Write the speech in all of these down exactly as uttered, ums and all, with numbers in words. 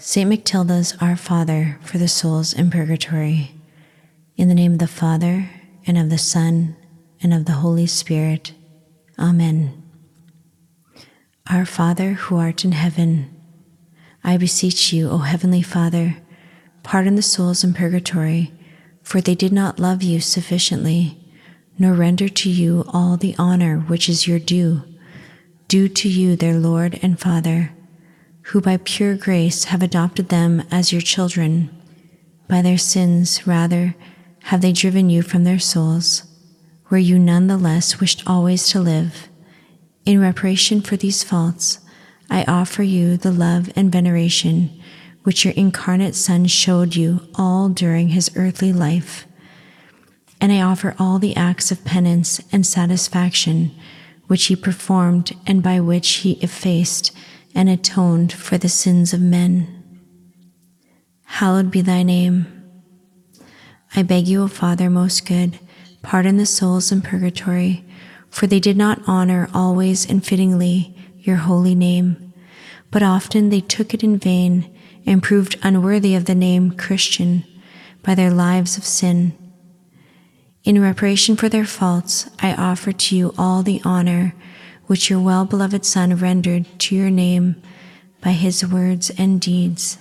Saint Matilda's Our Father for the souls in purgatory. In the name of the Father, and of the Son, and of the Holy Spirit. Amen. Our Father, who art in heaven, I beseech you, O Heavenly Father, pardon the souls in purgatory, for they did not love you sufficiently, nor render to you all the honor which is your due, due to you, their Lord and Father, who by pure grace have adopted them as your children. By their sins, rather, have they driven you from their souls, where you none the less wished always to live. In reparation for these faults, I offer you the love and veneration which your incarnate Son showed you all during his earthly life. And I offer all the acts of penance and satisfaction which he performed and by which he effaced and atoned for the sins of men. Hallowed be thy name. I beg you, O Father most good, pardon the souls in purgatory, for they did not honor always and fittingly your holy name, but often they took it in vain and proved unworthy of the name Christian by their lives of sin. In reparation for their faults, I offer to you all the honor which your well-beloved Son rendered to your name by his words and deeds.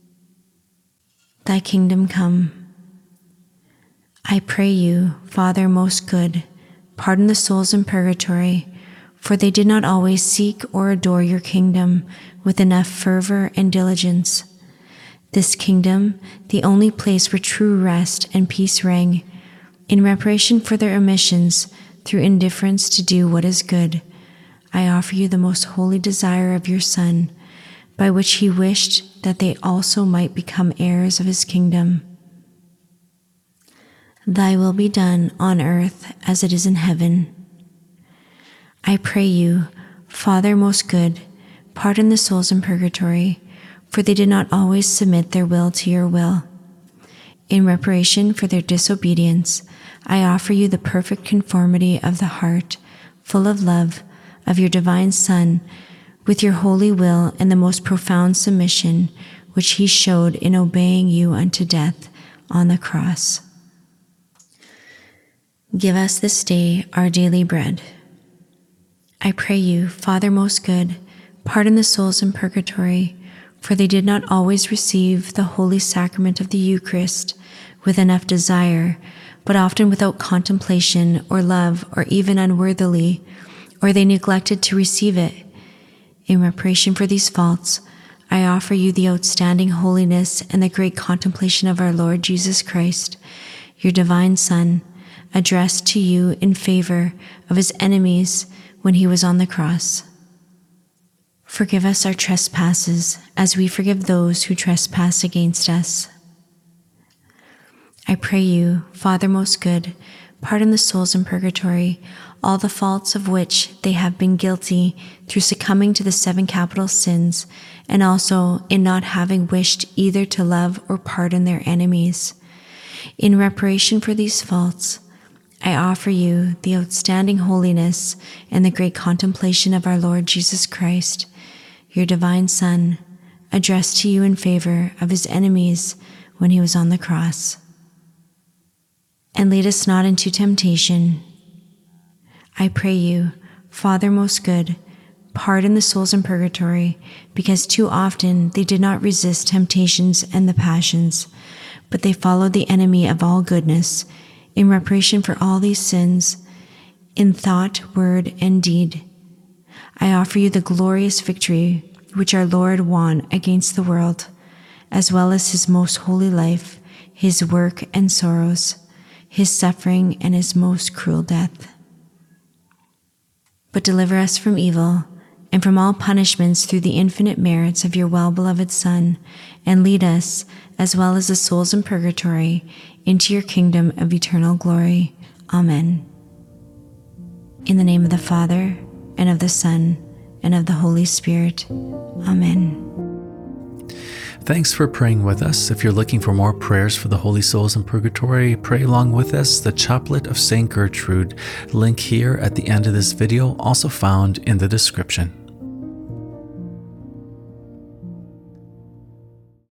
Thy kingdom come. I pray you, Father most good, pardon the souls in purgatory, for they did not always seek or adore your kingdom with enough fervor and diligence. This kingdom, the only place where true rest and peace reign, in reparation for their omissions through indifference to do what is good, I offer you the most holy desire of your Son, by which he wished that they also might become heirs of his kingdom. Thy will be done on earth as it is in heaven. I pray you, Father most good, pardon the souls in purgatory, for they did not always submit their will to your will. In reparation for their disobedience, I offer you the perfect conformity of the heart, full of love, of your divine Son, with your holy will and the most profound submission which he showed in obeying you unto death on the cross. Give us this day our daily bread. I pray you, Father most good, pardon the souls in purgatory, for they did not always receive the holy sacrament of the Eucharist with enough desire, but often without contemplation or love, or even unworthily, or they neglected to receive it. In reparation for these faults, I offer you the outstanding holiness and the great contemplation of our Lord Jesus Christ, your divine Son, addressed to you in favor of his enemies when he was on the cross. Forgive us our trespasses, as we forgive those who trespass against us. I pray you, Father most good, pardon the souls in purgatory, all the faults of which they have been guilty through succumbing to the seven capital sins, and also in not having wished either to love or pardon their enemies. In reparation for these faults, I offer you the outstanding holiness and the great contemplation of our Lord Jesus Christ, your divine Son, addressed to you in favor of his enemies when he was on the cross. And lead us not into temptation. I pray you, Father most good, pardon the souls in purgatory, because too often they did not resist temptations and the passions, but they followed the enemy of all goodness. In reparation for all these sins, in thought, word, and deed, I offer you the glorious victory which our Lord won against the world, as well as his most holy life, his work and sorrows, his suffering and his most cruel death. But deliver us from evil, and from all punishments through the infinite merits of your well-beloved Son, and lead us, as well as the souls in purgatory, into your kingdom of eternal glory. Amen. In the name of the Father, and of the Son, and of the Holy Spirit. Amen. Thanks for praying with us. If you're looking for more prayers for the holy souls in purgatory, pray along with us. The Chaplet of Saint Gertrude, link here at the end of this video, also found in the description.